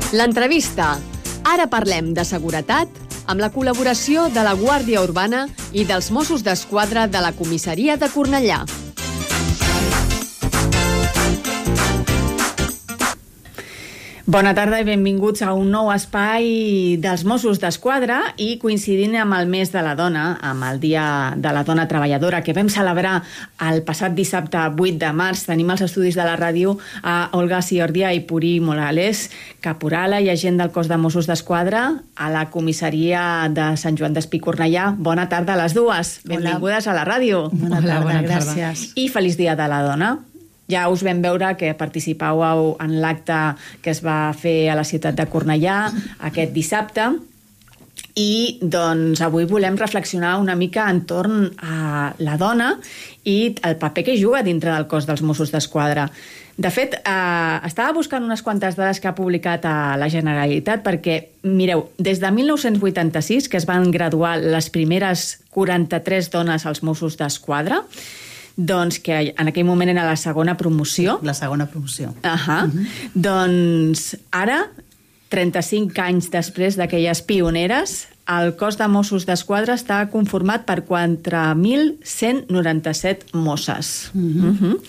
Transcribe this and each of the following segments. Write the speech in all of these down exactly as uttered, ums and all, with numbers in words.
L'entrevista. Ara parlem de seguretat amb la col·laboració de la Guàrdia Urbana i dels Mossos d'Esquadra de la Comissaria de Cornellà. Bona tarda i benvinguts a un nou espai dels Mossos d'Esquadra i coincidint amb el mes de la dona, amb el Dia de la Dona Treballadora que vam celebrar el passat dissabte vuit de març. Tenim als estudis de la ràdio a Olga Ciordia i Puri Morales, caporala i agent del cos de Mossos d'Esquadra a la comissaria de Sant Joan d'Espí, Cornellà. Bona tarda a les dues. Benvingudes a la ràdio. Bona tarda, bona tarda. Gràcies. I feliç Dia de la Dona. Ja us vam veure que participàveu en l'acte que es va fer a la ciutat de Cornellà aquest dissabte i doncs avui volem reflexionar una mica entorn a la dona i el paper que juga dintre del cos dels Mossos d'Esquadra. De fet, eh, estava buscant unes quantes dades que ha publicat a la Generalitat perquè, mireu, des de mil nou-cents vuitanta-sis, que es van graduar les primeres quaranta-tres dones als Mossos d'Esquadra, doncs que en aquell moment era la segona promoció. La segona promoció. Uh -huh. Uh -huh. Doncs ara, trenta-cinc anys després d'aquelles pioneres, el cos de Mossos d'Esquadra està conformat per quatre mil cent noranta-set mosses. Uh -huh. Uh -huh.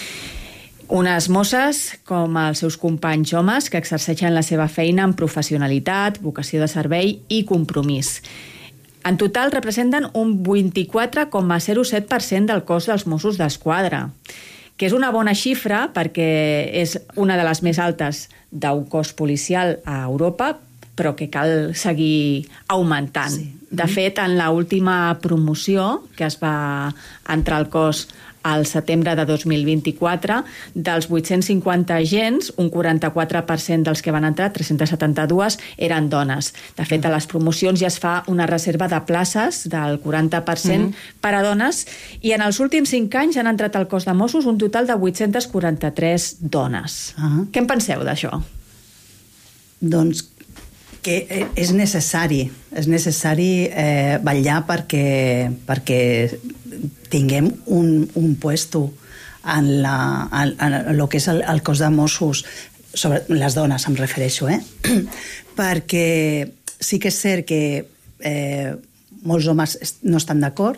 Unes mosses com els seus companys homes que exerceixen la seva feina amb professionalitat, vocació de servei i compromís. En total representen un vint-i-quatre coma zero set per cent del cos dels Mossos d'Esquadra, que és una bona xifra perquè és una de les més altes d'un cos policial a Europa, però que cal seguir augmentant. Sí. De fet, en l'última promoció que es va entrar al cos al setembre de dos mil vint-i-quatre, dels vuit-cents cinquanta agents, un quaranta-quatre per cent dels que van entrar, tres-cents setanta-dos, eren dones. De fet, a les promocions ja es fa una reserva de places del quaranta per cent mm-hmm. per a dones, i en els últims cinc anys han entrat al cos de Mossos un total de vuit-cents quaranta-tres dones. Uh-huh. Què en penseu d'això? Doncs que és necessari, és necessari eh, vetllar perquè, perquè tinguem un, un puesto en, la, en, en el que és el, el cos de Mossos, sobre les dones em refereixo, eh? Perquè sí que és cert que eh, molts homes no estan d'acord,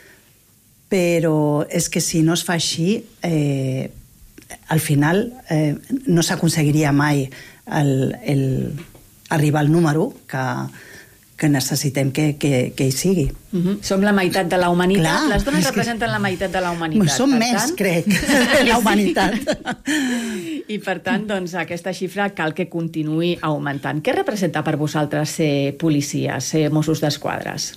però és que si no es fa així, eh, al final eh, no s'aconseguiria mai el, el, arribar al número que que necessitem que, que, que hi sigui. Uh-huh. Som la meitat de la humanitat. Clar, les dones representen que... la meitat de la humanitat. Som per més, tant... crec, de la humanitat. I, per tant, doncs, aquesta xifra cal que continuï augmentant. Què representa per vosaltres ser policies, ser Mossos d'Esquadres?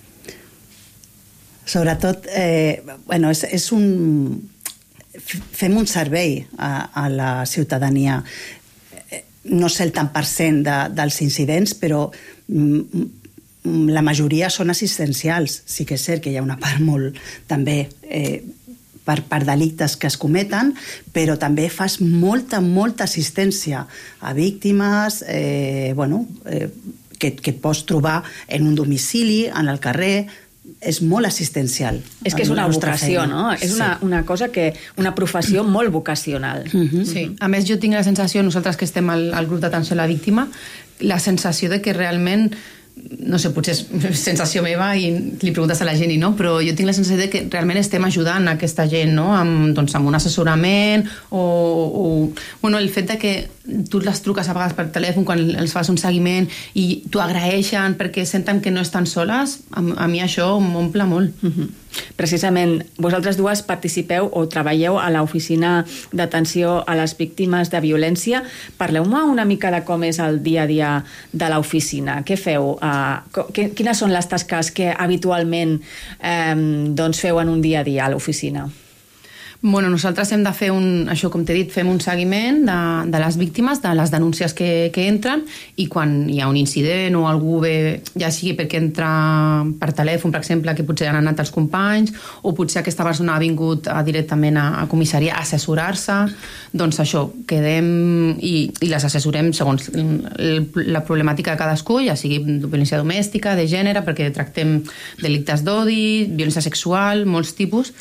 Sobretot, eh, bueno, és, és un... Fem un servei a, a la ciutadania. No sé el tant per cent de, dels incidents, però la majoria són assistencials. Sí que és cert que hi ha una part molt també eh, per, per delictes que es cometen, però també fas molta, molta assistència a víctimes eh, bueno, eh, que, que pots trobar en un domicili, en el carrer. És molt assistencial. És que és una vocació, no? És una, una cosa que... una professió molt vocacional. Uh-huh. Sí. A més, jo tinc la sensació, nosaltres que estem al, al grup d'atenció a la víctima, la sensació de que realment, no sé, potser és sensació meva i li preguntes a la gent i no, però jo tinc la sensació de que realment estem ajudant a aquesta gent, no? Amb, doncs, amb un assessorament o, o... Bueno, el fet de que tu les truques a vegades per telèfon quan els fas un seguiment i t'ho agraeixen perquè senten que no estan soles, a, a mi això m'omple molt. Uh-huh. Precisament, vosaltres dues participeu o treballeu a l'oficina d'atenció a les víctimes de violència. Parleu-me una mica de com és el dia a dia de l'oficina. Què feu? Uh, quines són les tasques que habitualment um, doncs feu en un dia a dia a l'oficina? Bueno, nosaltres hem de fer un, això com t'he dit, fem un seguiment de, de les víctimes, de les denúncies que, que entren, i quan hi ha un incident o algú ve, ja sigui perquè entra per telèfon, per exemple, que potser han anat els companys, o potser aquesta persona ha vingut a, directament a, a comissaria a assessorar-se, doncs això, quedem i, i les assessorem segons el, la problemàtica de cadascú, ja sigui violència domèstica, de gènere, perquè tractem delictes d'odi, violència sexual, molts tipus.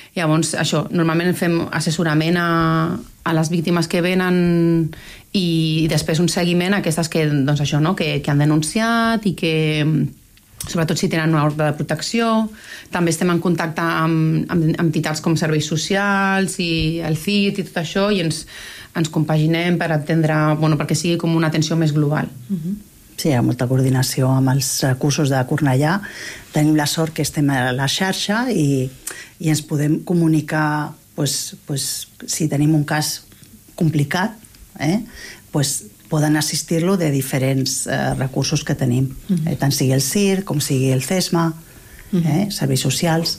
Llavors, això, normalment fem assessorament a, a les víctimes que venen i després un seguiment a aquestes que, doncs això, no? que, que han denunciat i que, sobretot si tenen una ordre de protecció. També estem en contacte amb, amb entitats com serveis socials i el C I T i tot això, i ens, ens compaginem per atendre, bueno, perquè sigui com una atenció més global. Uh-huh. Sí, hi ha molta coordinació amb els recursos de Cornellà. Tenim la sort que estem a la xarxa i, i ens podem comunicar, pues, pues, si tenim un cas complicat, eh, pues, poden assistir-lo de diferents eh, recursos que tenim, uh-huh. eh, tant sigui el C I R com sigui el CESMA, uh-huh. eh, serveis socials.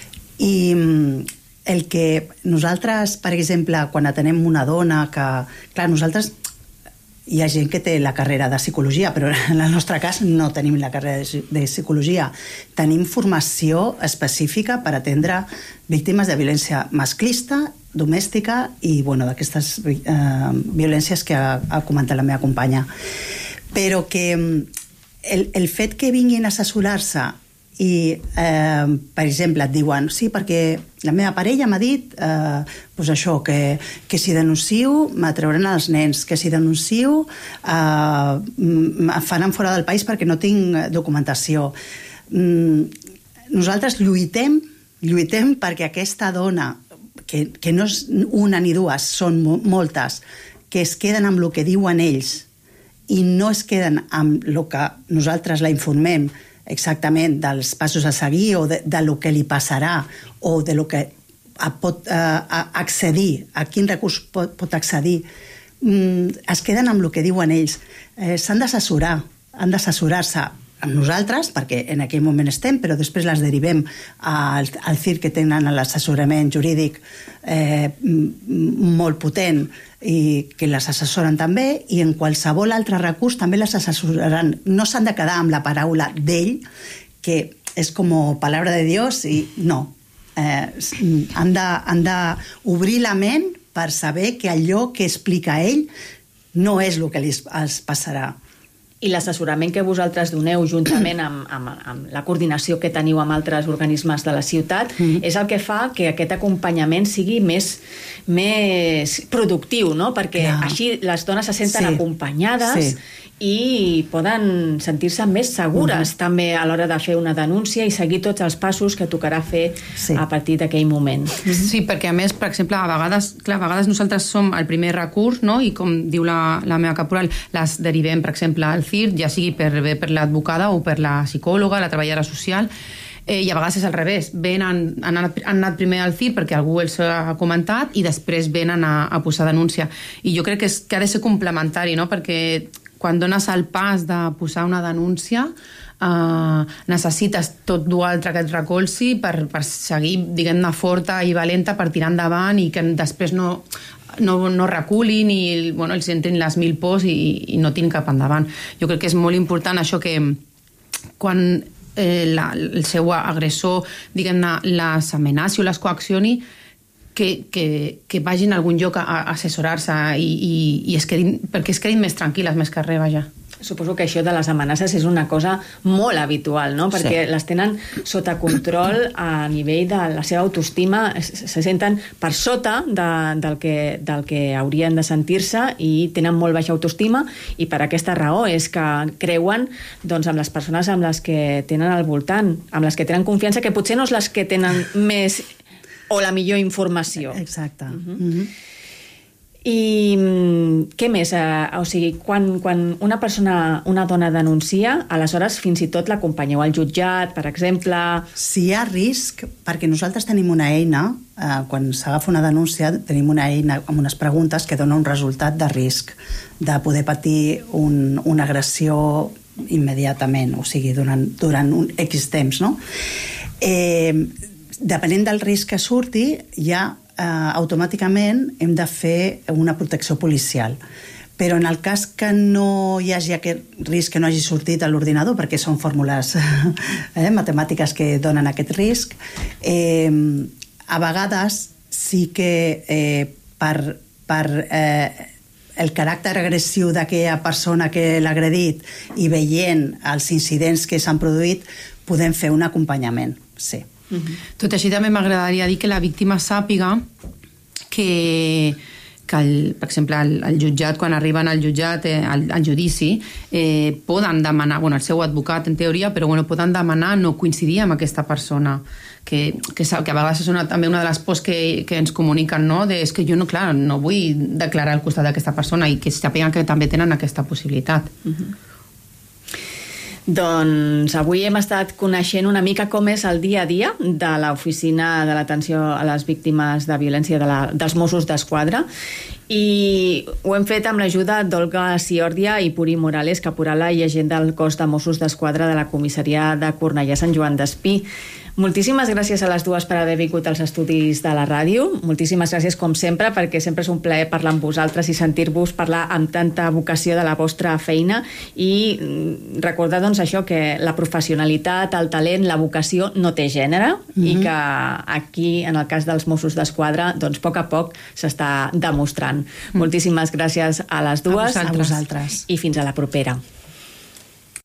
I el que nosaltres, per exemple, quan atenem una dona que... Clar, nosaltres... Hi ha gent que té la carrera de psicologia, però en el nostre cas no tenim la carrera de psicologia. Tenim formació específica per atendre víctimes de violència masclista, domèstica i, bueno, d'aquestes eh, violències que ha, ha comentat la meva companya. Però que el, el fet que vinguin a assessorar-se i, eh, per exemple, et diuen sí, perquè la meva parella m'ha dit eh, pues això, que, que si denuncio m'atrauran els nens, que si denuncio eh, em faran fora del país perquè no tinc documentació. Mm, nosaltres lluitem lluitem perquè aquesta dona, que, que no és una ni dues, són moltes, que es queden amb el que diuen ells i no es queden amb el que nosaltres la informem exactament dels passos a seguir o de, de lo que li passarà o de lo que pot uh, accedir, a quin recurs pot, pot accedir, mm, es queden amb el que diuen ells. Eh, s'han d'assessorar, han d'assessorar-se amb nosaltres, perquè en aquell moment estem, però després les derivem al, al C I R, que tenen l'assessorament jurídic eh, molt potent i que les assessoren també, i en qualsevol altre recurs també les assessoraran. No s'han de quedar amb la paraula d'ell, que és com palabra de Dios, i no. Eh, han de, han d'obrir la ment per saber que allò que explica ell no és el que els passarà. I l'assessorament que vosaltres doneu juntament amb, amb, amb la coordinació que teniu amb altres organismes de la ciutat mm. és el que fa que aquest acompanyament sigui més, més productiu, no? Perquè Clar. Així les dones se senten sí. acompanyades sí. i poden sentir-se més segures mm. també a l'hora de fer una denúncia i seguir tots els passos que tocarà fer sí. a partir d'aquell moment. Sí, perquè a més, per exemple, a vegades, clar, a vegades nosaltres som el primer recurs, no? I com diu la, la meva caporal, les derivem, per exemple, al C I R, ja sigui per, per l'advocada o per la psicòloga, la treballadora social, eh, i a vegades és al revés. Ven, han, han, anat, han anat primer al C I R perquè algú els ha comentat i després venen a, a posar denúncia. I jo crec que, és, que ha de ser complementari, no? Perquè quan dones el pas de posar una denúncia eh, necessites tot l'altre que et recolzi per, per seguir, diguem-ne, forta i valenta per tirar endavant i que després no, no, no reculin i bueno, els entrin les mil pors i, i no tirin cap endavant. Jo crec que és molt important això que quan eh, la, el seu agressor, diguem-ne, les amenaci o les coaccioni, Que, que, que vagin a algun lloc a, a assessorar-se i, i, i es quedin, perquè es quedin més tranquil·les més que res, vaja. Suposo que això de les amenaces és una cosa molt habitual, no? Perquè sí. les tenen sota control a nivell de la seva autoestima, se senten per sota de, del, que, del que haurien de sentir-se i tenen molt baixa autoestima, i per aquesta raó és que creuen doncs, amb les persones amb les que tenen al voltant, amb les que tenen confiança, que potser no és les que tenen més o la millor informació. Exacte. Uh-huh. Uh-huh. I què més? Eh, o sigui, quan, quan una persona, una dona denuncia, aleshores fins i tot l'acompanyeu al jutjat, per exemple... Si hi ha risc, perquè nosaltres tenim una eina, eh, quan s'agafa una denúncia, tenim una eina amb unes preguntes que dona un resultat de risc, de poder patir un, una agressió immediatament, o sigui, durant, durant un X temps, no? Eh, depenent del risc que surti, ja eh, automàticament hem de fer una protecció policial. Però en el cas que no hi hagi aquest risc, que no hagi sortit a l'ordinador, perquè són fórmules eh, matemàtiques que donen aquest risc, eh, a vegades sí que eh, per, per eh, el caràcter agressiu d'aquella persona que l'ha agredit i veient els incidents que s'han produït, podem fer un acompanyament, sí. Uh-huh. Tot així també m'agradaria dir que la víctima sàpiga que, que el, per exemple, el, el jutjat, quan arriben al jutjat, eh, al, al judici, eh, poden demanar, bueno, el seu advocat en teoria, però bueno, poden demanar no coincidir amb aquesta persona, que, que, que a vegades és una, també una de les pors que, que ens comuniquen, no? De, és que jo no, clar, no vull declarar al costat d'aquesta persona, i que sàpiguen que també tenen aquesta possibilitat. Uh-huh. Doncs avui hem estat coneixent una mica com és el dia a dia de l'Oficina de l'Atenció a les Víctimes de Violència de la, dels Mossos d'Esquadra, i ho hem fet amb l'ajuda d'Olga Siordia i Puri Morales, caporala i agent del cos de Mossos d'Esquadra de la comissaria de Cornellà Sant Joan d'Espí. Moltíssimes gràcies a les dues per haver vingut als estudis de la ràdio. Moltíssimes gràcies, com sempre, perquè sempre és un plaer parlar amb vosaltres i sentir-vos parlar amb tanta vocació de la vostra feina, i recordar, doncs, això, que la professionalitat, el talent, la vocació no té gènere, mm-hmm. i que aquí, en el cas dels Mossos d'Esquadra, doncs, a poc a poc s'està demostrant. Mm. Moltíssimes gràcies a les dues. A vosaltres. I fins a la propera.